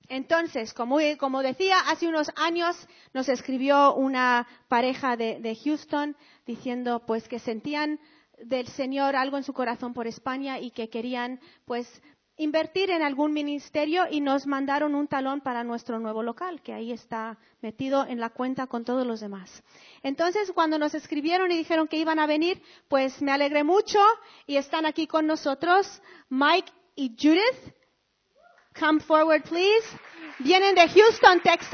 Entonces, como decía, hace unos años nos escribió una pareja de Houston diciendo pues que sentían del Señor algo en su corazón por España y que querían pues invertir en algún ministerio y nos mandaron un talón para nuestro nuevo local, que ahí está metido en la cuenta con todos los demás. Entonces, cuando nos escribieron y dijeron que iban a venir, pues me alegré mucho y están aquí con nosotros Mike y Judith. Come forward, please. Vienen de Houston, Texas.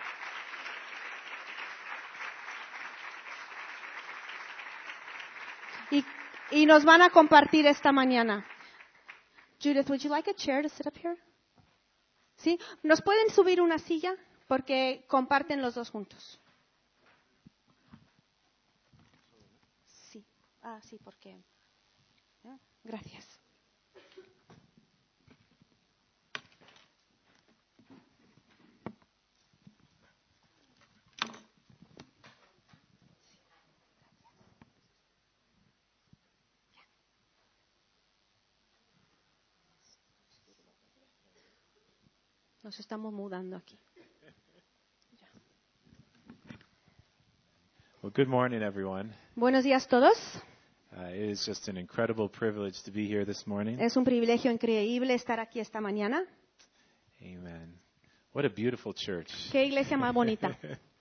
Y nos van a compartir esta mañana. Judith, would you like a chair to sit up here? ¿Sí? ¿Nos pueden subir una silla? Porque comparten los dos juntos. Sí. Sí, porque. Gracias. Nos estamos mudando aquí. Well, good morning, everyone. Buenos días todos. It is just an incredible privilege to be here this morning. Es un privilegio increíble estar aquí esta mañana. Amen. What a beautiful church. Qué iglesia más bonita.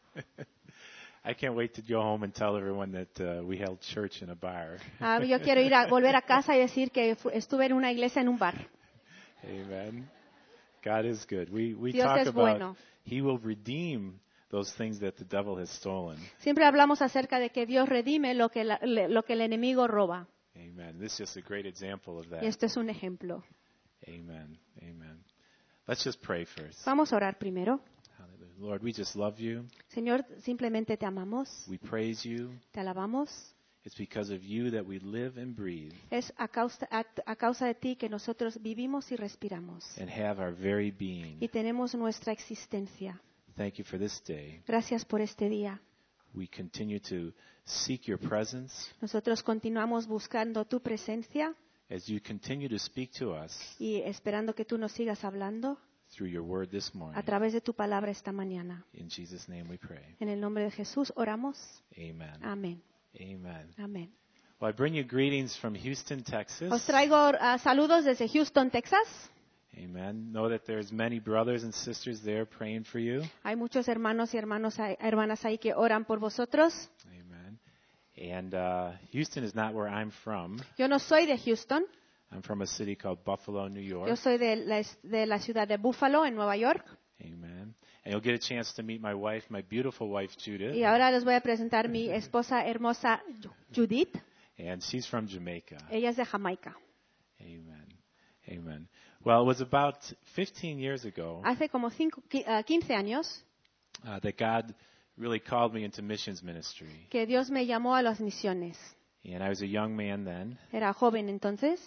I can't wait to go home and tell everyone that we held church in a bar. Yo quiero volver a casa y decir que estuve en una iglesia en un bar. Amen. God is good. We Dios talk es about bueno. He will redeem those things that the devil has stolen. Siempre hablamos acerca de que Dios redime lo que el enemigo roba. Amen. This is just a great example of that. Y esto es un ejemplo. Amen. Amen. Let's just pray first. Vamos a orar primero. Hallelujah. Lord, we just love you. Señor, simplemente te amamos, We praise you. te alabamos. It's because of you that we live and breathe Es a causa de ti que nosotros vivimos y respiramos. and have our very being. Y tenemos nuestra existencia. Thank you for this day. Gracias por este día. We continue to seek your presence Nosotros continuamos buscando tu presencia as you continue to speak to us y esperando que tú nos sigas hablando through your word this a morning. través de tu palabra esta mañana. In Jesus' name we pray. En el nombre de Jesús oramos. Amen. Amén. Amen. Amén. Well, I bring you greetings from Houston, Texas. Os traigo saludos desde Houston, Texas. Amen. Know that there's many brothers and sisters there praying for you. Hay muchos hermanos y hermanas ahí que oran por vosotros. Amen. And Houston is not where I'm from. Yo no soy de Houston. I'm from a city called Buffalo, New York. Yo soy de la ciudad de Buffalo, en Nueva York. Amen. And you'll get a chance to meet my wife, my beautiful wife, Judith. Y ahora les voy a presentar mi esposa hermosa, Judith. And she's from Jamaica. Ella es de Jamaica. Amen. Amen. Well, it was about 15 years ago Hace como 15 años that God really called me into missions ministry. que Dios me llamó a las misiones. And I was a young man then. Era joven entonces.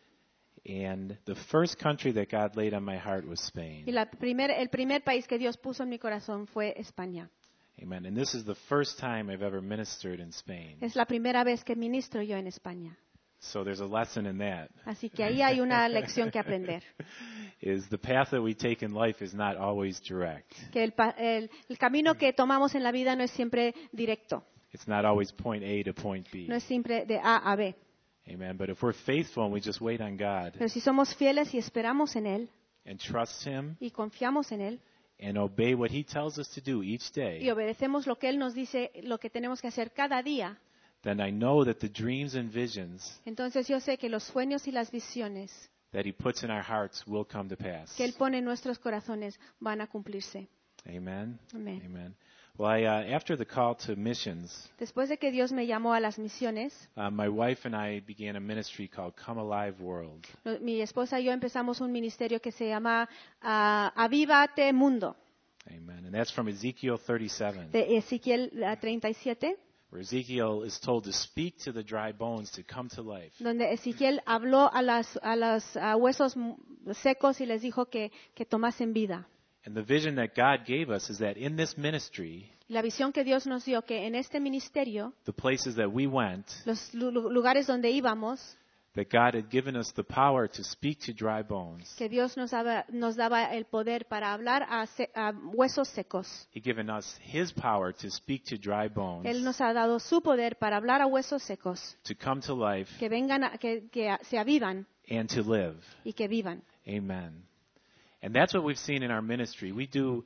And the first country that God laid on my heart was Spain. Y el primer país que Dios puso en mi corazón fue España. Amen. And this is the first time I've ever ministered in Spain. Es la primera vez que ministro yo en España. So there's a lesson in that. Así que ahí hay una lección que aprender. Is the path that we take in life is not always direct. Que el camino que tomamos en la vida no es siempre directo. It's not always point A to point B. No es siempre de A a B. Amen. But if we're faithful and we just wait on God Pero si somos fieles y esperamos en Él and trust Him y confiamos en Él and obey what He tells us to do each y day, obedecemos lo que Él nos dice, lo que tenemos que hacer cada día, then I know that the dreams and visions entonces yo sé que los sueños y las visiones that He puts in our hearts will come to pass. que Él pone en nuestros corazones van a cumplirse. Amen. Amén. Amen. Well, after the call to missions, Después de que Dios me llamó a las misiones, my wife and I began a ministry called Come Alive World. mi esposa y yo empezamos un ministerio que se llama Avívate Mundo, Amen. And that's from Ezekiel 37, de Ezequiel 37, where Ezekiel is told to speak to the dry bones to come to life. donde Ezequiel habló a los huesos secos y les dijo que tomasen vida. And the vision that God gave us is that in this ministry, La visión que Dios nos dio, que en este ministerio, the places that we went, los lugares donde íbamos, that God had given us the power to speak to dry bones. que Dios nos daba el poder para hablar a huesos secos. He'd given us His power to speak to dry bones, Él nos ha dado su poder para hablar a huesos secos, to come to life que vengan, que se avivan and to live. y que vivan. Amen. And that's what we've seen in our ministry. We do,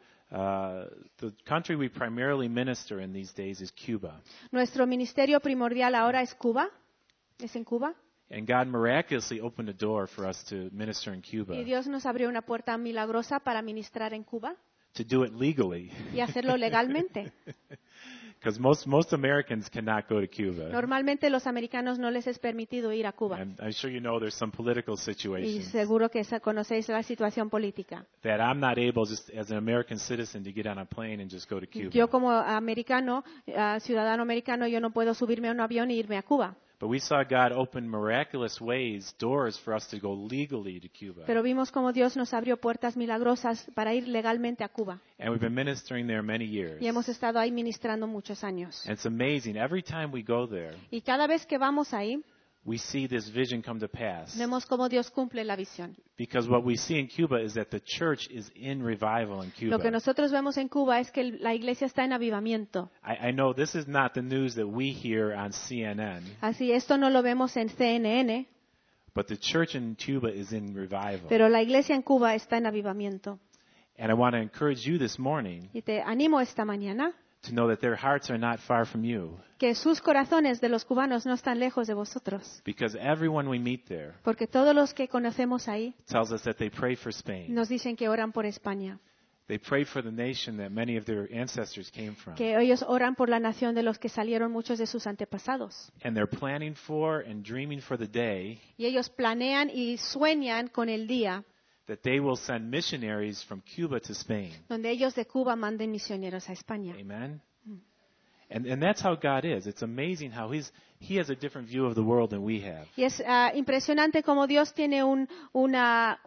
the country we primarily minister in these days is Cuba. Nuestro ministerio primordial ahora es Cuba, es en Cuba, And God miraculously opened a door for us to minister in Cuba, y Dios nos abrió una puerta milagrosa para ministrar en Cuba to do it legally. y hacerlo legalmente. Because most Americans cannot go to Cuba. Normalmente los americanos no les es permitido ir a Cuba. And I'm sure you know there's some political Y situations seguro que conocéis la situación política. that I'm not able, just as an American citizen, to get on a plane and just go to Cuba. Yo como americano, ciudadano americano, yo no puedo subirme a un avión e irme a Cuba. But we saw God open miraculous ways, doors for us to go legally to Cuba. Pero vimos como Dios nos abrió puertas milagrosas para ir legalmente a Cuba. And we've been ministering there many years. Y hemos estado ahí ministrando muchos años. And it's amazing. Every time we go there, Y cada vez que vamos ahí, we see this vision come to pass. vemos cómo Dios cumple la visión. Because what we see in Cuba is that the church is in revival in Lo que Cuba. nosotros vemos en Cuba es que la iglesia está en avivamiento. I know this is not the news that we hear on CNN, Así, esto no lo vemos en CNN, but the church in Cuba is in revival. pero la iglesia en Cuba está en avivamiento. And I want to encourage you this morning Y te animo esta mañana to know that their hearts are not far from you. que sus corazones de los cubanos no están lejos de vosotros. Because everyone we meet there Porque todos los que conocemos ahí tells us that they pray for Spain. nos dicen que oran por España. They pray for the nation that many of their ancestors came from. Que ellos oran por la nación de los que salieron muchos de sus antepasados. And they're planning for and dreaming for the day Y ellos planean y sueñan con el día that they will send missionaries from Cuba to Spain. donde ellos de Cuba manden misioneros a España. Amen? And that's how God is. It's amazing how He has a different view of the world than we have. Y es impresionante cómo Dios tiene una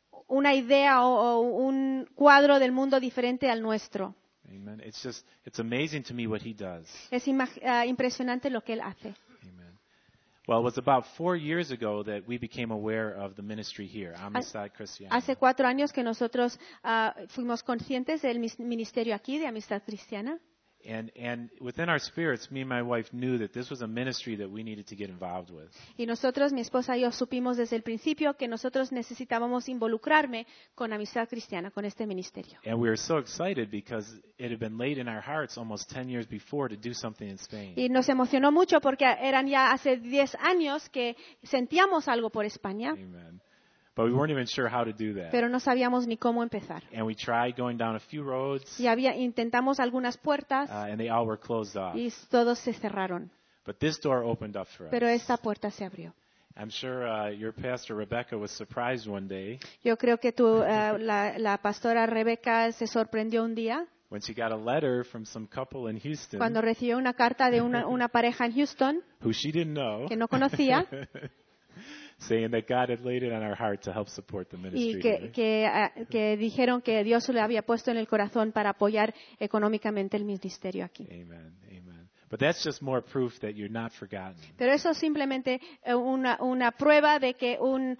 idea o un cuadro del mundo diferente al nuestro. Amen. It's amazing to me what He does. Es impresionante lo que Él hace. Amen. Well, it was about 4 years ago that we became aware of the ministry here, Amistad Cristiana. Hace 4 años que nosotros fuimos conscientes del ministerio aquí de Amistad Cristiana. And within our spirits, me and my wife knew that this was a ministry that we needed to get involved with. Y nosotros, mi esposa y yo, supimos desde el principio que nosotros necesitábamos involucrarme con Amistad Cristiana, con este ministerio. And we were so excited because it had been laid in our hearts almost 10 years before to do something in Spain. Y nos emocionó mucho porque eran ya hace 10 años que sentíamos algo por España, Amen. But we weren't even sure how to do that. pero no sabíamos ni cómo empezar. And we tried going down a few roads, Y intentamos algunas puertas and they all were closed off. y todos se cerraron. But this door opened up for us. Pero esta puerta se abrió. I'm sure your pastor Rebecca was surprised one day Yo creo que la pastora Rebeca se sorprendió un día when she got a letter from some couple in Houston cuando recibió una carta de una pareja en Houston who she didn't know, que no conocía saying that God had laid it on our heart to help support the y ministry. que dijeron que Dios le había puesto en el corazón para apoyar económicamente el ministerio aquí. Amen. Amen. But that's just more proof that you're not forgotten. Pero eso es simplemente una prueba de que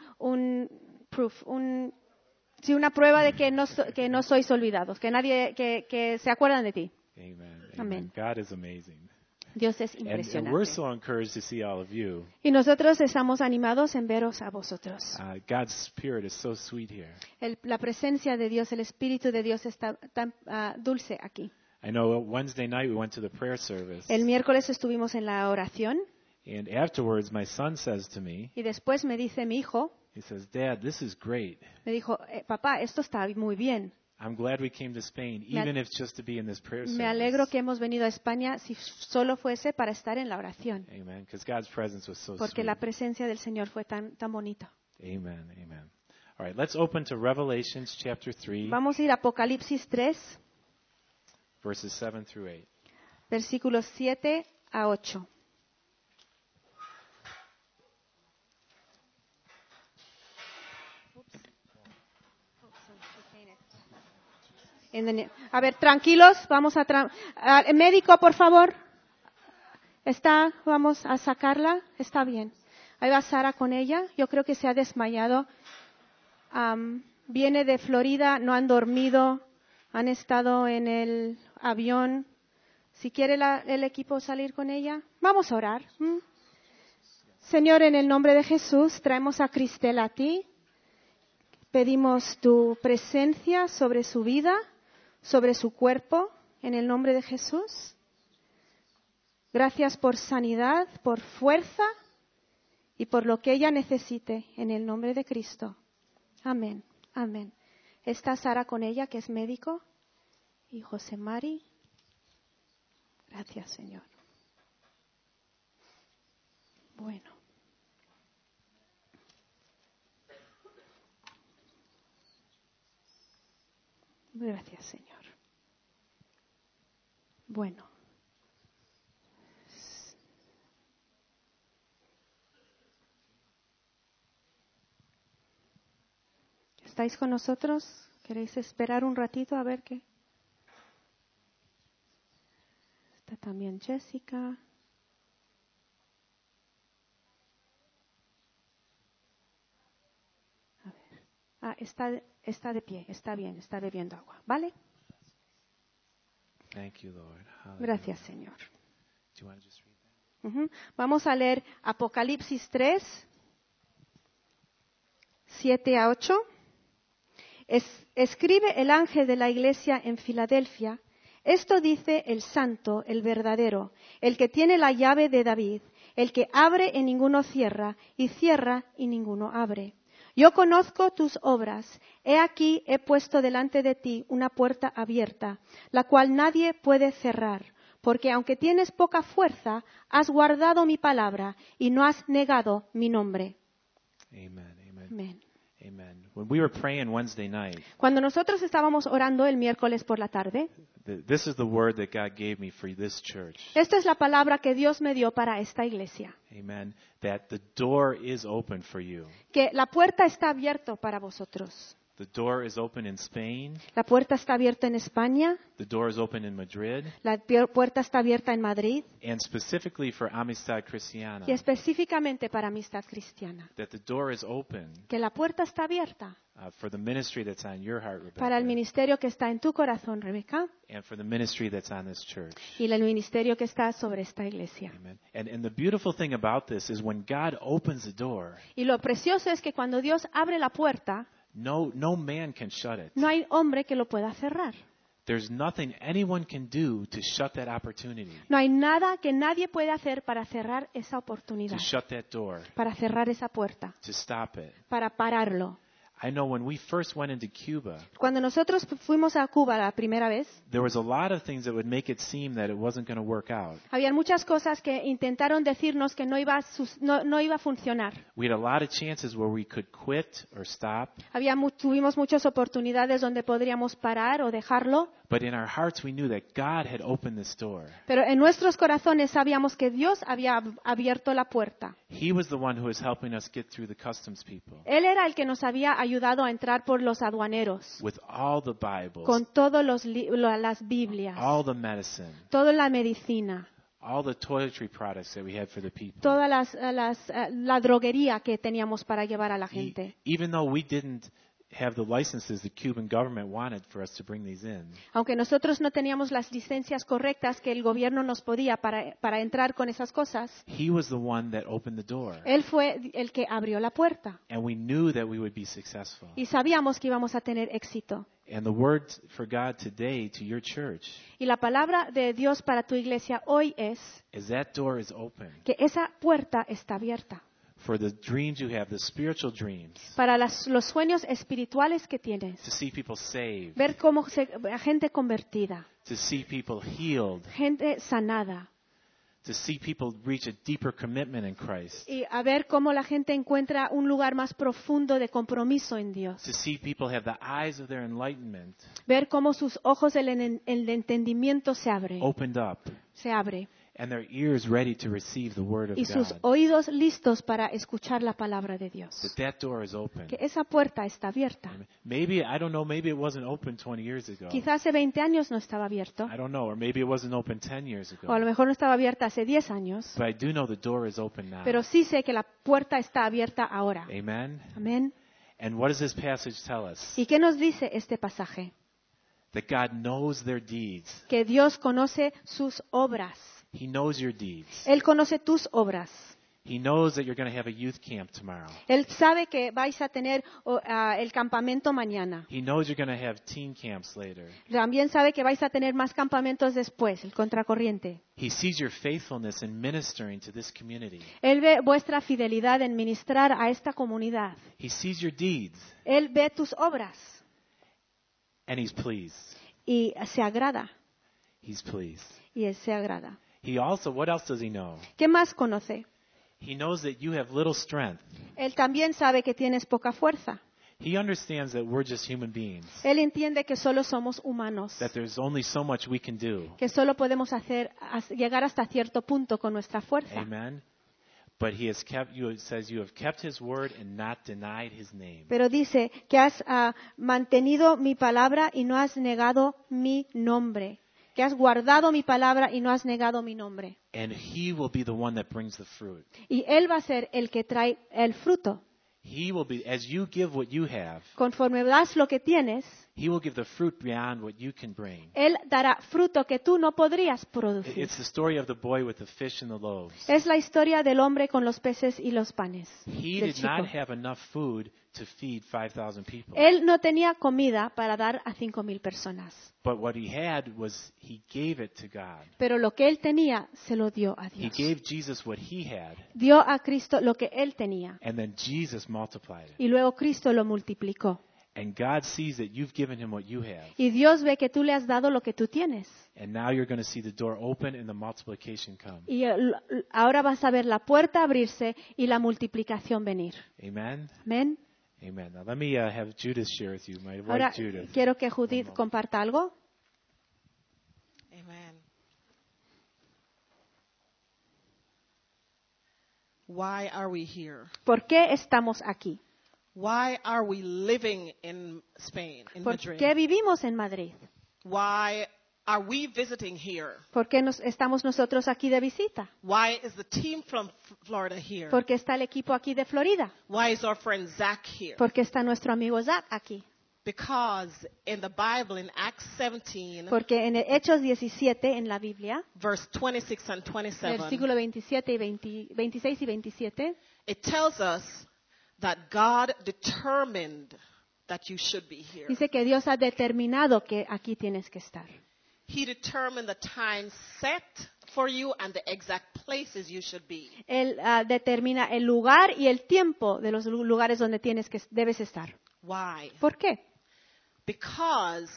una prueba de que no sois olvidados, que nadie que se acuerdan de ti. Amen. Amen. God is amazing. Dios es And we're impresionante. so encouraged to see all of you. Y nosotros estamos animados en veros a vosotros. God's Spirit is so sweet here. La presencia de Dios, el Espíritu de Dios está tan dulce aquí. I know Wednesday night we went to the prayer service, El miércoles estuvimos en la oración and afterwards my son says to me, y después me dice mi hijo, he says, "Dad, this is great. me dijo, papá, esto está muy bien. I'm glad we came to Spain, even if it's just to be in this prayer service." Me alegro que hemos venido a España si solo fuese para estar en la oración, Amen. Because God's presence was so porque sweet. la presencia del Señor fue tan bonita. Amen. Amen. All right, let's open to Revelations chapter 3, Vamos a ir a Apocalipsis 3, verses 7 through 8. versículos 7 a 8. A ver, tranquilos, vamos a... médico, por favor. Vamos a sacarla. Está bien. Ahí va Sara con ella. Yo creo que se ha desmayado. Viene de Florida, no han dormido, han estado en el avión. Si quiere el equipo salir con ella, vamos a orar. Señor, en el nombre de Jesús, traemos a Cristel a ti. Pedimos tu presencia sobre su vida, sobre su cuerpo, en el nombre de Jesús. Gracias por sanidad, por fuerza y por lo que ella necesite, en el nombre de Cristo. Amén, amén. Está Sara con ella, que es médico, y José Mari. Gracias, Señor. Bueno. Gracias, Señor. Bueno. ¿Estáis con nosotros? ¿Queréis esperar un ratito a ver qué? Está también Jessica. A ver. Está de pie, está bien, está bebiendo agua, ¿vale? Thank you, Lord. Hallelujah. Gracias, Señor. Do you want to just read that? Vamos a leer Apocalipsis 3, 7 a 8. Escribe el ángel de la iglesia en Filadelfia. Esto dice el santo, el verdadero, el que tiene la llave de David, el que abre y ninguno cierra, y cierra y ninguno abre. Yo conozco tus obras. He aquí he puesto delante de ti una puerta abierta, la cual nadie puede cerrar, porque aunque tienes poca fuerza, has guardado mi palabra y no has negado mi nombre. Amen. Amen. Amén. Amen. When we were praying Wednesday night, Cuando nosotros estábamos orando el miércoles por la tarde, this is the word that God gave me for this church. esta es la palabra que Dios me dio para esta iglesia. Amen. That the door is open for you. Que la puerta está abierta para vosotros. The door is open in Spain. La puerta está abierta en España. The door is open in Madrid. La puerta está abierta en Madrid. And specifically for Amistad Cristiana. Y específicamente para Amistad Cristiana. That the door is open Que la puerta está abierta for the ministry that's on your heart, Rebecca. para el ministerio que está en tu corazón, Rebeca. And for the ministry that's on this church. Y el ministerio que está sobre esta iglesia. Amen. And the beautiful thing about this is when God opens the door, Y lo precioso es que cuando Dios abre la puerta, no man can shut it. no hay hombre que lo pueda cerrar. There's nothing anyone can do to shut that opportunity, No hay nada que nadie pueda hacer para cerrar esa oportunidad, to shut that door, para cerrar esa puerta, to stop it. para pararlo. I know when we first went into Cuba, Cuando nosotros fuimos a Cuba la primera vez, there was a lot of things that would make it seem that it wasn't going to work out. había muchas cosas que intentaron decirnos que no iba a funcionar. We had a lot of chances where we could quit or stop, Tuvimos muchas oportunidades donde podríamos parar o dejarlo, but in our hearts we knew that God had opened this door. pero en nuestros corazones sabíamos que Dios había abierto la puerta. He was the one who was helping us get through the customs people Él era el que nos había ayudado a entrar por los aduaneros, with all the Bibles, con todas las Biblias, all the medicine, toda la medicina, all the toiletry products that we had for the people. toda la droguería que teníamos para llevar a la gente. Even though we didn't have the licenses the Cuban government wanted for us to bring these in, Aunque nosotros no teníamos las licencias correctas que el gobierno nos podía para entrar con esas cosas, he was the one that opened the door. Él fue el que abrió la puerta. And we knew that we would be successful. Y sabíamos que íbamos a tener éxito. And the word for God today to your church Y la palabra de Dios para tu iglesia hoy es is that door is open que esa puerta está abierta for the dreams you have, the spiritual dreams, para los sueños espirituales que tienes. to see people saved, Ver cómo gente convertida, to see people healed, gente sanada. to see people reach a deeper commitment in Christ, Y a ver cómo la gente encuentra un lugar más profundo de compromiso en Dios. to see people have the eyes of their enlightenment Ver cómo sus ojos el entendimiento se abre. opened up, Se abre. and their ears ready to receive the word of y sus God. oídos listos para escuchar la palabra de Dios. That door is open. Que esa puerta está abierta. Maybe, I don't know, maybe it wasn't open 20 years ago. Quizás hace 20 años no estaba abierto, I don't know, or maybe it wasn't open 10 years o a lo ago. mejor no estaba abierta hace 10 años, But I do know the door is open now. pero sí sé que la puerta está abierta ahora. Amen? Amén. And what does this passage tell us? ¿Y qué nos dice este pasaje? That God knows their deeds. Que Dios conoce sus obras. He knows your deeds. Él conoce tus obras. He knows that you're going to have a youth camp tomorrow. Él sabe que vais a tener el campamento mañana. He knows you're going to have teen camps later. También sabe que vais a tener más campamentos después, el contracorriente. He sees your faithfulness in ministering to this community. Él ve vuestra fidelidad en ministrar a esta comunidad. He sees your deeds, Él ve tus obras and he's pleased. y se agrada. He's pleased. Y Él se agrada. He also, what else does he know? ¿Qué más conoce? He knows that you have little strength. Él también sabe que tienes poca fuerza. He understands that we're just human beings, Él entiende que solo somos humanos, that there's only so much we can do. que solo podemos llegar hasta cierto punto con nuestra fuerza. Amen. But he has kept you, it says you have kept his word and not denied his name. Pero dice que has mantenido mi palabra y no has negado mi nombre. Que has guardado mi palabra y no has negado mi nombre. And he will be the one that brings the fruit. Y Él va a ser el que trae el fruto. He will be, as you give what you have, Conforme das lo que tienes, he will give the fruit beyond what you can bring. Él dará fruto que tú no podrías producir. It's the story of the boy with the fish and the loaves. Es la historia del hombre con los peces y los panes. He del did not chico. have enough food to feed 5,000 people. Él no tenía comida para dar a 5,000 personas. But what he had was he gave it to God. Pero lo que él tenía se lo dio a He Dios. gave Jesus what he had, Dio a Cristo lo que él tenía. and then Jesus multiplied it. Y luego Cristo lo multiplicó. And God sees that you've given him what you have. Y Dios ve que tú le has dado lo que tú tienes. And now you're going to see the door open and the multiplication come. Y ahora vas a ver la puerta abrirse y la multiplicación venir. Amen? Amén. Amen. Now let me have Judith share with you, my Ahora wife Judith. quiero que Judith comparta algo. Amen. Why are we here? ¿Por qué estamos aquí? Why are we living in Spain, in ¿Por Madrid? qué vivimos en Madrid? Why are we visiting here? ¿Por qué estamos nosotros aquí de visita? Why is the team from Florida here? ¿Por qué está el equipo aquí de Florida? Why is our friend Zach here? ¿Por qué está nuestro amigo Zach aquí? Because in the Bible, in Acts 17, Porque en Hechos 17, en la Biblia, verse 26 and 27, versículo 27 y 26 y 27, it tells us that God determined that you should be here. dice que Dios ha determinado que aquí tienes que estar. He determined the time set for you and the exact places you should be. Él determina el lugar y el tiempo de los lugares donde debes estar. Why? ¿Por qué? Because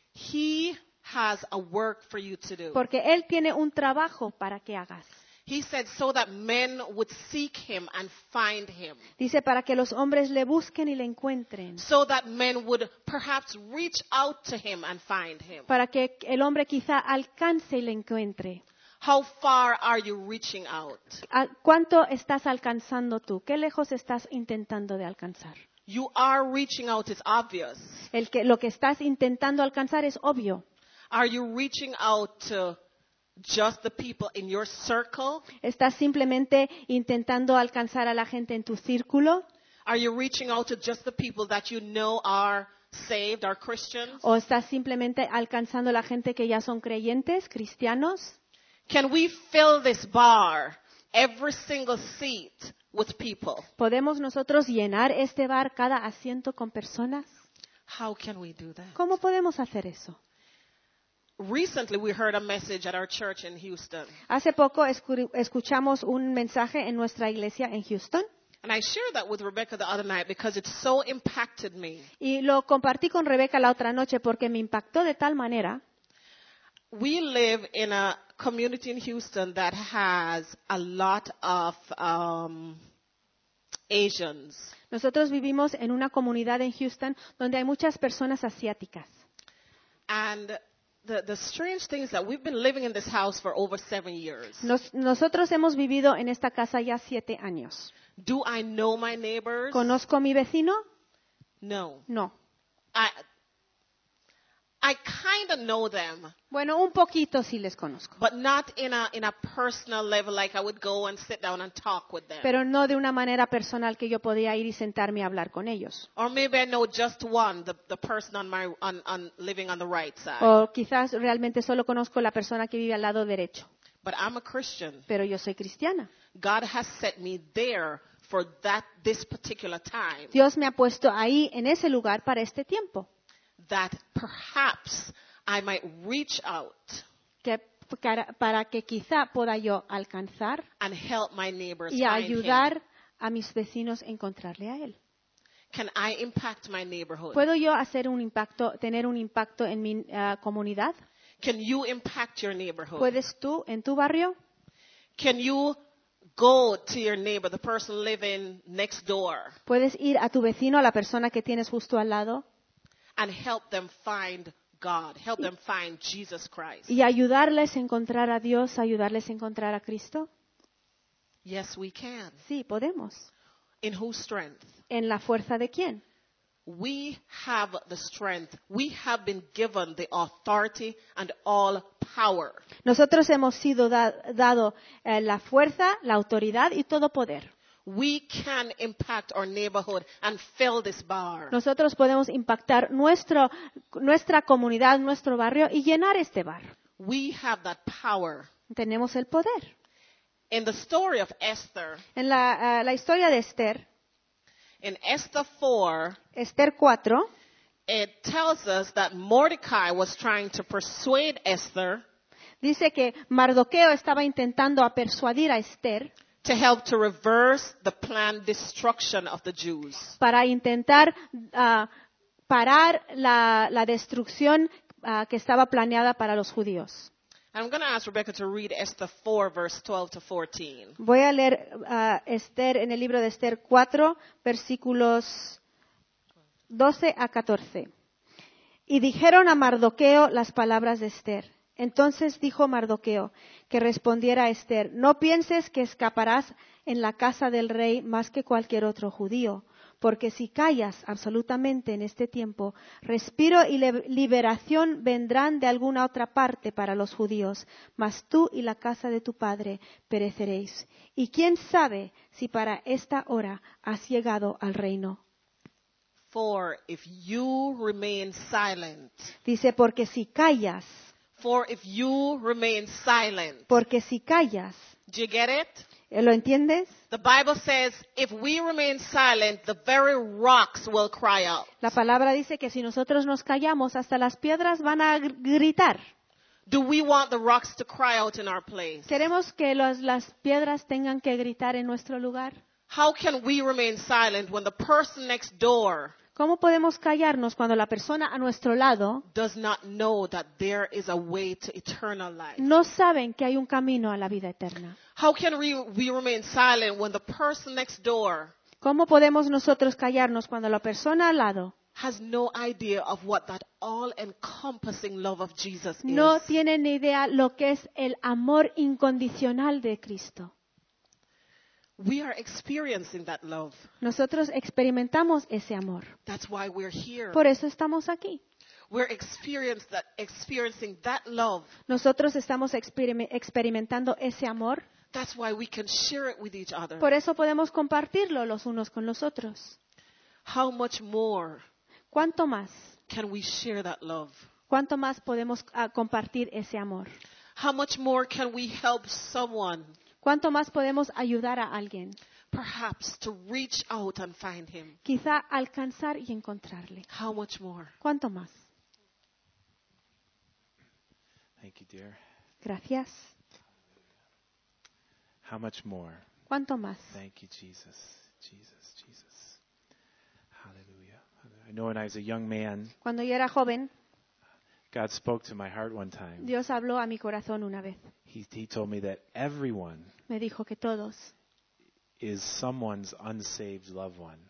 He has a work for you to do. Porque Él tiene un trabajo para que hagas. He said so that men would seek Him and find Him. Dice para que los hombres le busquen y le encuentren. So that men would perhaps reach out to Him and find Him. Para que el hombre quizá alcance y le encuentre. How far are you reaching out? ¿Cuánto estás alcanzando tú? ¿Qué lejos estás intentando de alcanzar? You are reaching out, it's obvious. Lo que estás intentando alcanzar es obvio. Are you reaching out to just the people in your circle? ¿Estás simplemente intentando alcanzar a la gente en tu círculo? Are you reaching out to just the people that you know are saved, are Christians? ¿O estás simplemente alcanzando a la gente que ya son creyentes, cristianos? Can we fill this bar, every single seat, with people? ¿Podemos nosotros llenar este bar, cada asiento con personas? How can we do that? ¿Cómo podemos hacer eso? Recently, we heard a message at our church in Houston. Hace poco escuchamos un mensaje en nuestra iglesia en Houston And I shared that with Rebecca the other night because it so impacted me. y lo compartí con Rebeca la otra noche porque me impactó de tal manera. We live in a community in Houston that has a lot of Asians. Nosotros vivimos en una comunidad en Houston donde hay muchas personas asiáticas. And the strange thing is that we've been living in this house for over 7 years. Nosotros hemos vivido en esta casa ya 7 años. Do I know my neighbors? ¿Conozco a mi vecino? No. No. I kind of know them, Bueno, un poquito sí les conozco, but not in a personal level, like I would go and sit down and talk with them. pero no de una manera personal que yo podía ir y sentarme a hablar con ellos. Or maybe I know just one, the person on living on the right side. O quizás realmente solo conozco la persona que vive al lado derecho, But I'm a Christian. pero yo soy cristiana. God has set me there for this particular time, Dios me ha puesto ahí en ese lugar para este tiempo, that perhaps I might reach out que, para que quizá pueda yo alcanzar and help my neighbors y find ayudar him. a mis vecinos a encontrarle a él. Can I impact my neighborhood? ¿Puedo yo tener un impacto en mi comunidad? Can you impact your neighborhood? ¿Puedes tú en tu barrio? Can you go to your neighbor, the person living next door, ¿Puedes ir a tu vecino, a la persona que tienes justo al lado, and help them find God, help them find Jesus Christ? y ayudarles a encontrar a Dios, ayudarles a encontrar a Cristo? Yes, we can. Sí, podemos. In whose strength? ¿En la fuerza de quién? We have the strength. We have been given the authority and all power. Nosotros hemos sido dado la fuerza, la autoridad y todo poder. We can impact our neighborhood and fill this bar. Nosotros podemos impactar nuestra comunidad, nuestro barrio y llenar este bar. We have that power. Tenemos el poder. In the story of Esther, En la historia de Esther, in Esther 4, Esther 4, it tells us that Mordecai was trying to persuade Esther dice que Mardoqueo estaba intentando persuadir a Esther to help to reverse the planned destruction of the Jews. para intentar parar la destrucción que estaba planeada para los judíos. I'm going to ask Rebecca to read Esther 4, verse 12 to 14. Voy a leer Esther en el libro de Esther 4, versículos 12 a 14. Y dijeron a Mardoqueo las palabras de Esther. Entonces dijo Mardoqueo que respondiera a Esther: no pienses que escaparás en la casa del rey más que cualquier otro judío, porque si callas absolutamente en este tiempo, respiro y liberación vendrán de alguna otra parte para los judíos, mas tú y la casa de tu padre pereceréis. Y quién sabe si para esta hora has llegado al reino. For if you remain silent, Dice, porque si callas, porque si callas, do you get it? ¿lo entiendes? The Bible says if we remain silent, the very rocks will cry out. La palabra dice que si nosotros nos callamos, hasta las piedras van a gritar. Do we want the rocks to cry out in our place? ¿Queremos que las piedras tengan que gritar en nuestro lugar? How can we remain silent when the person next door ¿Cómo podemos callarnos cuando la persona a nuestro lado does not know that there is a way to eternal life? no saben que hay un camino a la vida eterna? How can we remain silent when the person next door ¿Cómo podemos nosotros callarnos cuando la persona al lado has no idea of what that all-encompassing love of Jesus is? no tiene ni idea lo que es el amor incondicional de Cristo? We are experiencing that love. Nosotros experimentamos ese amor. That's why we're here. Por eso estamos aquí. We're experiencing that love. Nosotros estamos experimentando ese amor. That's why we can share it with each other. Por eso podemos compartirlo los unos con los otros. How much more ¿Cuánto más? can we share that love? ¿Cuánto más podemos compartir ese amor? How much more can we help someone, ¿Cuánto más podemos ayudar a alguien? perhaps to reach out and find him? Quizá alcanzar y encontrarle. How much more? ¿Cuánto más? Thank you, dear. Gracias. How much more? ¿Cuánto más? Thank you, Jesus. Jesus, Jesus. Hallelujah. I know when I was a young man, Cuando yo era joven, God spoke to my heart one time. Dios habló a mi corazón una vez. He told me that everyone Me dijo que todos is someone's unsaved loved one.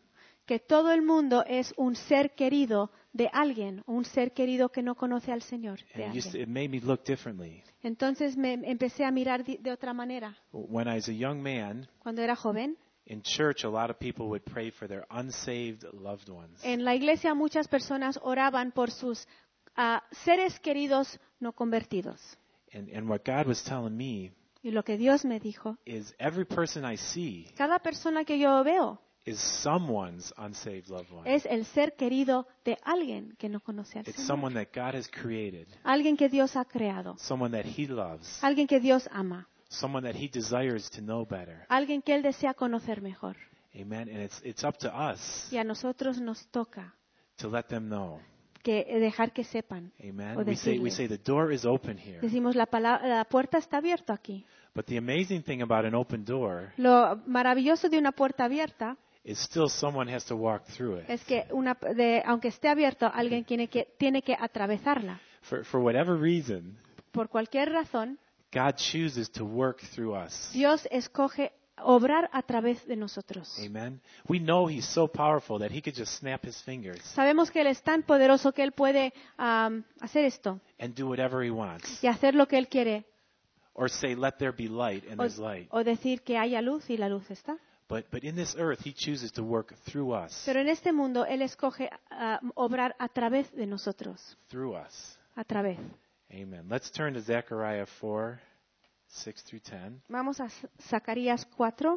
que todo el mundo es un ser querido de alguien, un ser querido que no conoce al Señor. De And alguien. it made me look differently. Entonces me empecé a mirar de otra manera. When I was a young man, Cuando era joven, in church, a lot of people would pray for their unsaved loved ones. en la iglesia muchas personas oraban por sus seres queridos no convertidos. And what God was telling me Y lo que Dios me dijo, is every person I see cada persona que yo veo is someone's unsaved loved one. es el ser querido de alguien que no conoce al It's Señor. someone that God has created, Alguien que Dios ha creado. someone that He loves, Alguien que Dios ama. someone that He desires to know better. Alguien que Él desea conocer mejor. Amen. And it's up to us Y a nosotros nos toca to let them know. que dejar que sepan. Amen. O We say decirles. the door is open here. Decimos la puerta está abierta aquí. But the amazing thing about an open door Lo maravilloso de una puerta abierta is still someone has to walk through it. es que aunque esté abierto, alguien tiene que atravesarla. For whatever reason, Por cualquier razón, God chooses to work through us. Dios escoge obrar a través de nosotros. Amen. We know He's so powerful that He could just snap His fingers Sabemos que Él es tan poderoso que Él puede hacer esto and do whatever He wants. y hacer lo que Él quiere. Or say, let there be light, and there's light. O decir que haya luz y la luz está. But in this earth, He chooses to work through us. Pero en este mundo Él escoge obrar a través de nosotros. Through us. A través. Amen. Let's turn to Zechariah 4, 6 through 10. Vamos a Zacarías 4,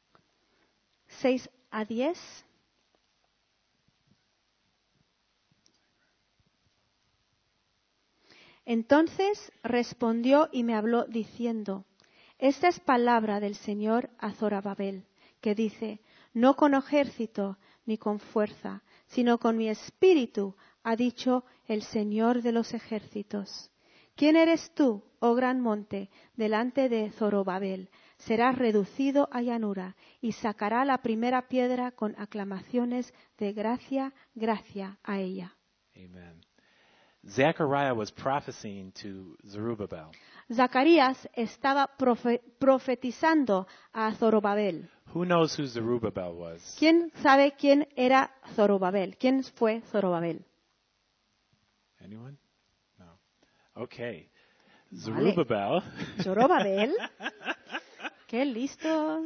6 a 10. Entonces respondió y me habló diciendo, esta es palabra del Señor a Zorobabel, que dice, no con ejército ni con fuerza, sino con mi espíritu, ha dicho el Señor de los ejércitos. ¿Quién eres tú, oh gran monte, delante de Zorobabel? Serás reducido a llanura y sacará la primera piedra con aclamaciones de gracia, gracia a ella. Amen. Zechariah was prophesying to Zerubbabel. Zacarías estaba profetizando a Zorobabel. Who knows who Zerubbabel was? ¿Quién sabe quién era Zorobabel? ¿Quién fue Zorobabel? Anyone? No. Okay. Zerubbabel. Zorobabel. Qué listo.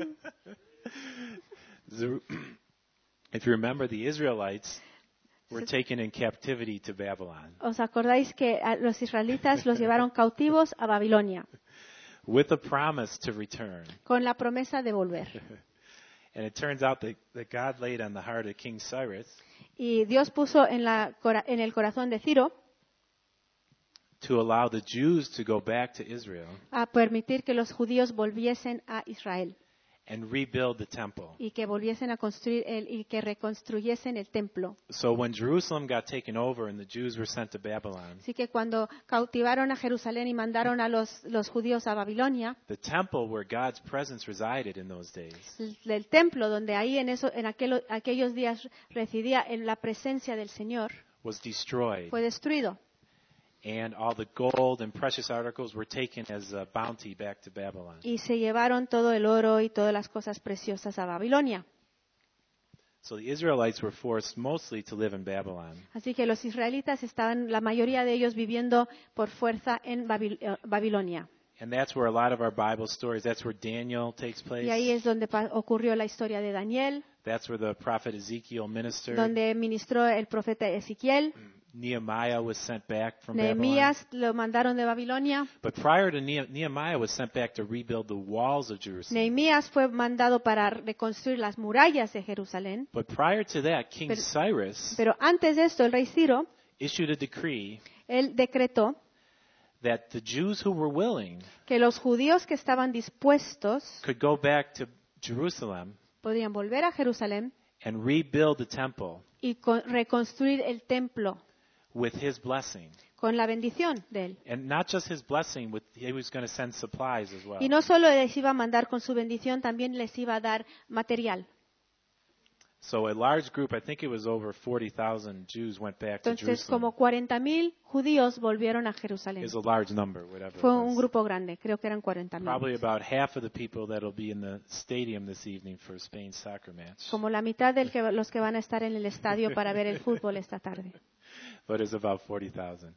If you remember, the Israelites were taken in captivity to Babylon ¿Os acordáis que a los israelitas los llevaron cautivos a Babilonia with a promise to return? con la promesa de volver? And it turns out that God laid on the heart of King Cyrus Y Dios puso en el corazón de Ciro to allow the Jews to go back to Israel a permitir que los judíos volviesen a Israel and rebuild the temple. y que volviesen a construir y que reconstruyesen el templo. So when Jerusalem got taken over and the Jews were sent to Babylon, Así que cuando cautivaron a Jerusalén y mandaron a los judíos a Babilonia, the temple where God's presence resided in those days el templo donde ahí en aquellos días residía en la presencia del Señor was destroyed. fue destruido. And all the gold and precious articles were taken as a bounty back to Babylon. Y se llevaron todo el oro y todas las cosas preciosas a Babilonia. So the Israelites were forced mostly to live in Babylon. Así que los israelitas estaban, la mayoría de ellos viviendo por fuerza en Babilonia. And that's where a lot of our Bible stories, that's where Daniel takes place. Y ahí es donde ocurrió la historia de Daniel, That's where the prophet Ezekiel ministered. donde ministró el profeta Ezequiel. Nehemiah was sent back from Babylon. Nehemías lo mandaron de Babilonia. But prior to Nehemiah was sent back to rebuild the walls of Jerusalem. Nehemías fue mandado para reconstruir las murallas de Jerusalén. But prior to that, King Pero- Cyrus Pero antes de esto, el rey Ciro, issued a decree él decretó that the Jews who were willing que los judíos que estaban dispuestos could go back to Jerusalem podían volver a Jerusalén and rebuild the temple y reconstruir el templo with his blessing. con la bendición de él. And not just his blessing, he was going to send supplies as well. Y no solo les iba a mandar con su bendición, también les iba a dar material. So a large group, I think it was over 40,000 Jews went back to Entonces, Jerusalem. como 40,000 judíos volvieron a It Jerusalén. was a large number, whatever Fue it un was. grupo grande, creo que eran 40,000. Probably about half of the people that will be in the stadium this evening for Spain's soccer match. Como la mitad de los que van a estar en el estadio para ver el fútbol esta tarde. But it's about 40,000.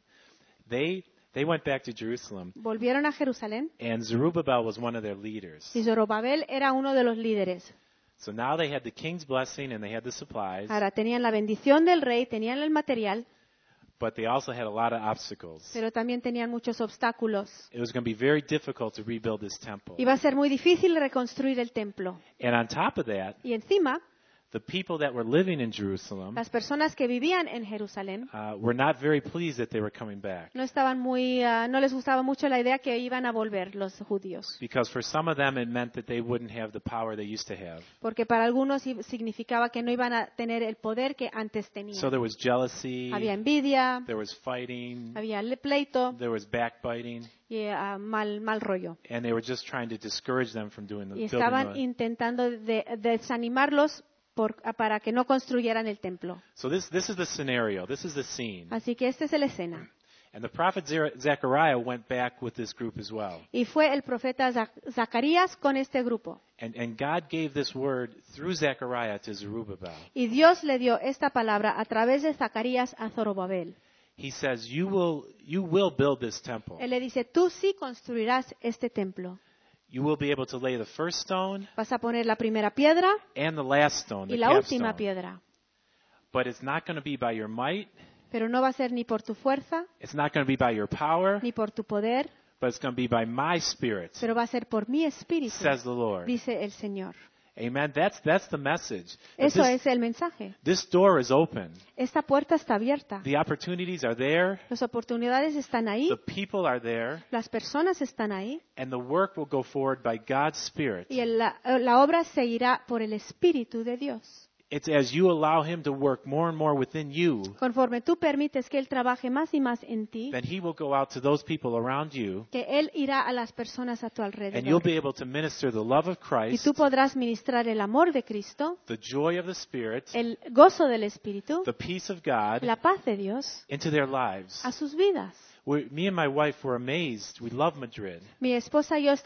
They went back to Jerusalem, Volvieron a Jerusalén and Zerubbabel was one of their leaders. y Zorobabel era uno de los líderes. So now they had the king's blessing and they had the supplies, Ahora tenían la bendición del rey, tenían el material, but they also had a lot of obstacles. pero también tenían muchos obstáculos. It was going to be very difficult to rebuild this temple. Iba a ser muy difícil reconstruir el templo. And on top of that, Y encima, the people that were living in Jerusalem las personas que vivían en Jerusalén were not very pleased that they were coming back. no estaban no les gustaba mucho la idea que iban a volver los judíos, Because for some of them it meant that they wouldn't have the power they used to have. porque para algunos significaba que no iban a tener el poder que antes tenían. So there was jealousy, Había envidia, there was fighting, había pleito there was backbiting, y mal rollo. and they were just trying to discourage them from doing Y the estaban building. intentando desanimarlos para que no construyeran el templo. So this is the scenario. This is the scene. Así que esta es la escena. And the prophet Zechariah went back with this group as well. Y fue el profeta Zacarías con este grupo. And God gave this word through Zechariah to Zerubbabel. Y Dios le dio esta palabra a través de Zacarías a Zorobabel. He says, you will build this temple. Él le dice, tú sí construirás este templo. You will be able to lay the first stone Vas a poner la primera piedra and the last stone, y the la última capstone. piedra. But it's not going to be by your might. Pero no va a ser ni por tu fuerza, It's not going to be by your power, ni por tu poder, but it's going to be by my spirit, pero va a ser por mi espíritu, says the Lord. dice el Señor. Amen. That's the message. That Eso es el mensaje. this door is open. Esta puerta está abierta. The opportunities are there. Las oportunidades están ahí, The people are there. las personas están ahí And the work will go forward by God's Spirit. y la obra seguirá por el Espíritu de Dios. It's as you allow Him to work more and more within you, Conforme tú permites que Él trabaje más y más en ti, then He will go out to those people around you, que Él irá a las personas a tu and you'll alrededor. be able to minister the love of Y Christ, tú podrás ministrar el amor de Cristo, the joy of the Spirit, el gozo del Espíritu, the peace of God la paz de Dios into their lives. a sus vidas. Me and my wife were amazed. We love Madrid, Mi esposa y yo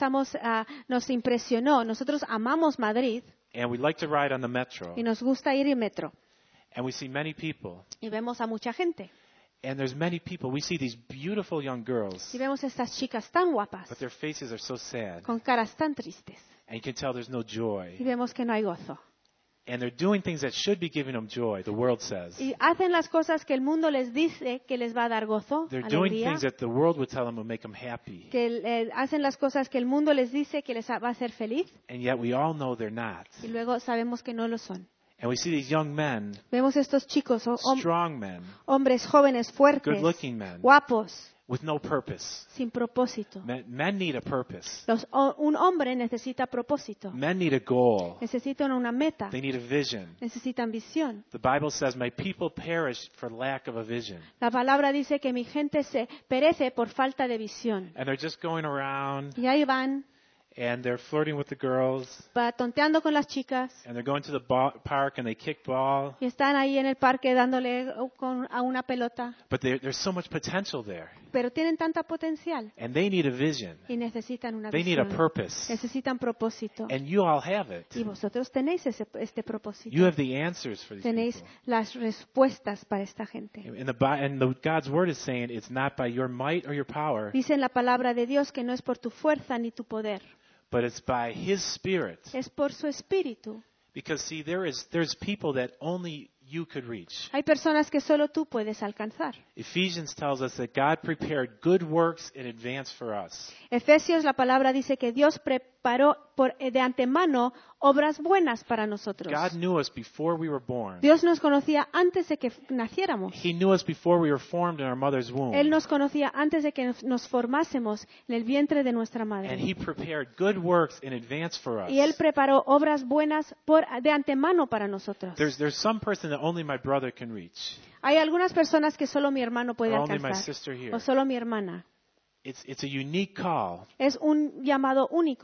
nos impresionó. Nosotros amamos Madrid and we like to ride on the metro. y nos gusta ir en metro. And we see many people, Y vemos a mucha gente. and there's many people. We see these beautiful young girls, Y vemos a estas chicas tan guapas, but their faces are so sad, con caras tan tristes. and you can tell there's no joy. Y vemos que no hay gozo. And they're doing things that should be giving them joy, the world says. Y hacen las cosas que el mundo les dice que les va a dar gozo, They're doing alegría. things that the world would tell them will make them happy. Que hacen las cosas que el mundo les dice que les va a hacer feliz. And yet we all know they're not. Y luego sabemos que no lo son. And we see these young men, Vemos estos chicos, strong men, hombres jóvenes, fuertes, good-looking men, guapos, with no purpose. sin propósito. Men need a purpose. Un hombre necesita propósito, Men need a goal. necesitan una meta, They need a vision. necesitan visión. The Bible says, my people perish for lack of a vision. La palabra dice que mi gente se perece por falta de visión. And they're just going around, Y ahí van, and they're flirting with the girls, tonteando con las chicas, and they're going to the park, and they kick ball. y están ahí en el parque dándole a una pelota. But there's so much potential there. Pero tienen tanta potencial And they need a vision. y necesitan una They need a visión. purpose. Necesitan propósito. And you all have it. Y vosotros tenéis este propósito. You have the answers for these Tenéis people. las respuestas para esta gente. And God's word is saying it's not by your might or your power, Dice en la palabra de Dios que no es por tu fuerza ni tu poder, but it's by His Spirit. es por su espíritu. Because see, there's people that only you could reach. Hay personas que solo tú puedes alcanzar. Ephesians tells us that God prepared good works in advance for us. Efesios, la palabra dice que Dios preparó de antemano obras buenas para nosotros. God knew us before we were born. Dios nos conocía antes de que naciéramos. He knew us before we were formed in our mother's womb. Él nos conocía antes de que nos formásemos en el vientre de nuestra And madre. He prepared good works in advance for us. Y Él preparó obras buenas de antemano para nosotros. There's some person that only my brother can reach, Hay algunas personas que solo mi hermano puede or only my alcanzar, sister here. o solo mi hermana. It's a unique call. Es un llamado único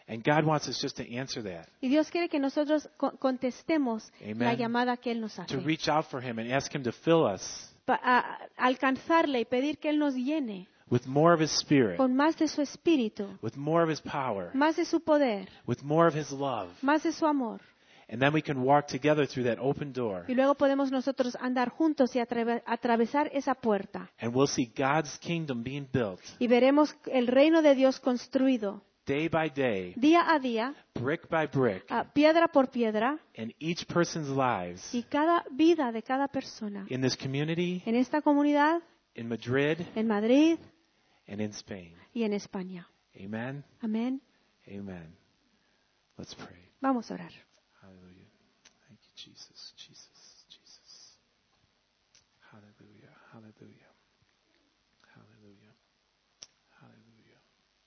And God wants us just to answer that, Y Dios quiere que nosotros contestemos Amen. la llamada que Él nos to hace. reach out for Him and ask Him to fill us Alcanzarle y pedir que Él nos llene with more of His Spirit, con más de su espíritu, with more of His power, más de su poder, with more of His love. más de su amor. And then we can walk together through that open door, Y luego podemos nosotros andar juntos y atravesar esa puerta. and we'll see God's kingdom being built Y veremos el reino de Dios construido day by day, día a día, brick by brick, piedra por piedra, in each person's lives, y cada vida de cada persona. in this community, En esta comunidad, in Madrid, en Madrid and in Spain. y en España. Amen? Amén. Amen. Let's pray. Vamos a orar. Hallelujah. Thank you, Jesus. Jesus. Jesus. Hallelujah. Hallelujah. Hallelujah. Hallelujah.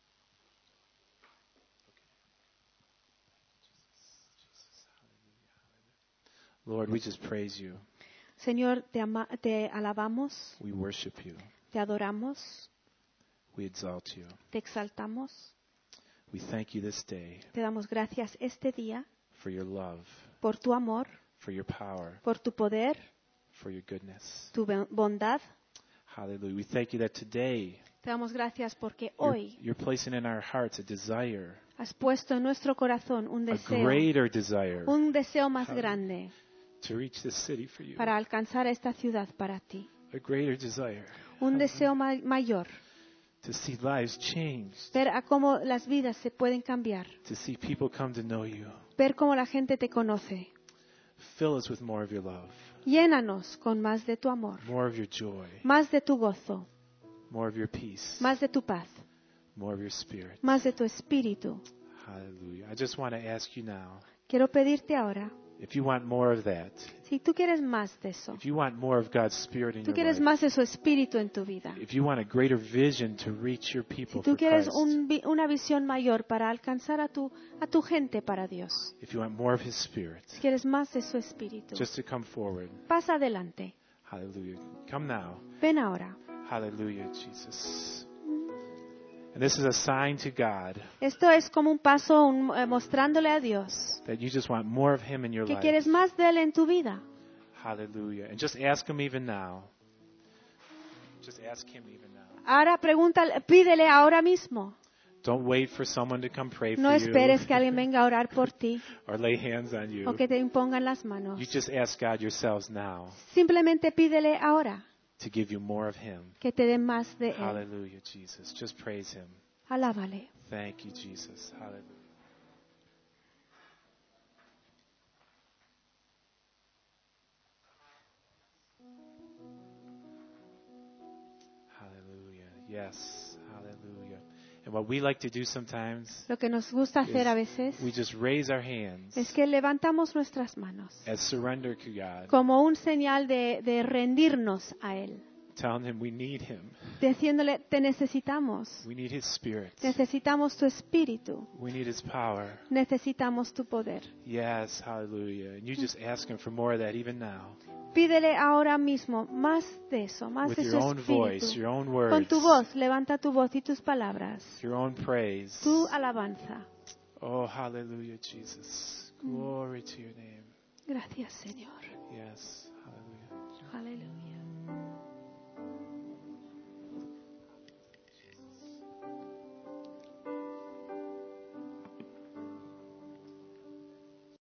Jesus. Hallelujah. Hallelujah. Lord, we just praise you. Señor, te alabamos, We worship you. te adoramos, We exalt you. te exaltamos, We thank you this day te damos gracias este día for your love, por tu amor, for your power, por tu poder, for your goodness. tu bondad. Hallelujah. We thank you that today Te damos gracias porque you're, hoy you're placing in our hearts a desire, has puesto en nuestro corazón a greater desire un deseo más grande to reach this city for you. para alcanzar esta ciudad para ti. A greater desire Un deseo mayor, to see lives changed, ver a cómo las vidas se pueden cambiar, to see people come to know you. ver cómo la gente te conoce. Fill us with more of your love, Llénanos con más de tu amor, more of your joy, más de tu gozo, more of your peace, más de tu paz, more of your spirit. más de tu espíritu. Hallelujah. I just want to ask you now, Quiero pedirte ahora, if you want more of that, si tú quieres más de eso, if you want more of God's Spirit in tú your quieres life, más de su espíritu en tu vida, if you want a greater vision to reach your si people tú for quieres Christ, una visión mayor para alcanzar a tu gente para Dios, if you want more of His Spirit, si quieres más de su espíritu, just to come forward. pasa adelante. Hallelujah. Come now. Ven ahora. Hallelujah, Jesus. And this is a sign to God Esto es como un paso mostrándole a Dios that you just want more of Him in your que life. quieres más de Él en tu vida. Hallelujah. And just ask Him even now. Just ask Him even now. Ahora pídele ahora mismo. Don't wait for someone to come pray No for esperes que you alguien venga a orar por ti or lay hands on you. o que te impongan las manos. You just ask God yourselves now Simplemente pídele ahora to give you more of Him. que te dé más de Él. Hallelujah, Jesus. Just praise Him. Alábale. Thank you, Jesus. Hallelujah. Hallelujah. Yes. Hallelujah. And what we like to do sometimes Lo que nos gusta hacer a veces we just raise our hands es que levantamos nuestras manos as surrender to God, como un señal de rendirnos a Él, telling Him we need Him. diciéndole, te necesitamos, We need His Spirit. necesitamos tu espíritu, We need His power. necesitamos tu poder. Yes. Hallelujah. And you just ask Him for more of that even now. Pídele ahora mismo más de eso, más With de your su own voice, espíritu. your own Con words, tu voz, levanta tu voz y tus palabras, your own praise. tu alabanza. Oh, hallelujah, Jesus. Glory to your name. Gracias, Señor. Yes. Hallelujah. Aleluya.